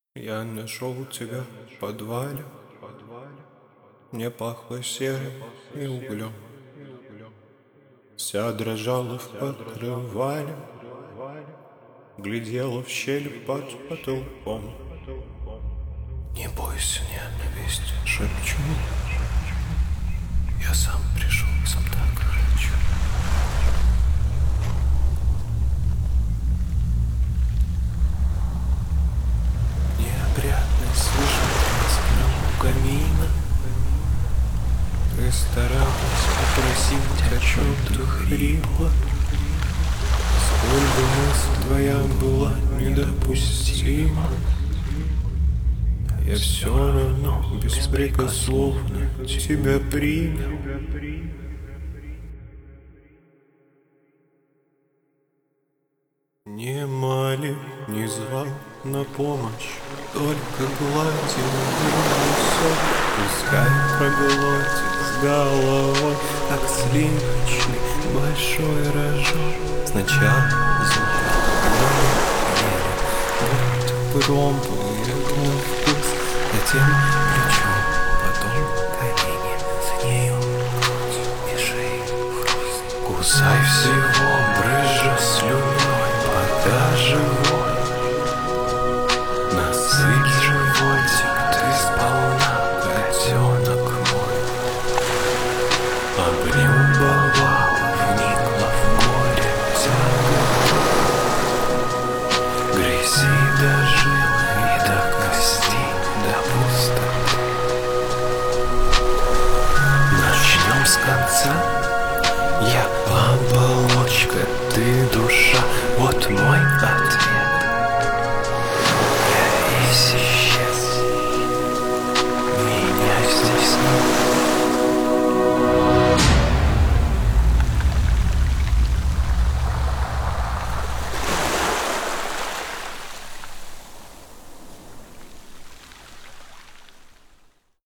Я нашел тебя в подвале, мне пахло серой и углем. Вся дрожала в покрывале, глядела в щель под потолком. Не бойся, ненависть, шепчу, я сам пришел, сам так хочу. Неопрятный свежий у камина. Ты старалась попросить о чем-то хрипло. Сколько мысль твоя была недопустима, я все равно беспрекословно тебя принял. Не молил, не звал на помощь, только гладил лицо. Пускай проглотит с головой, как сливочный большой рожок. Сначала зубы будто пробует мой вкус, затем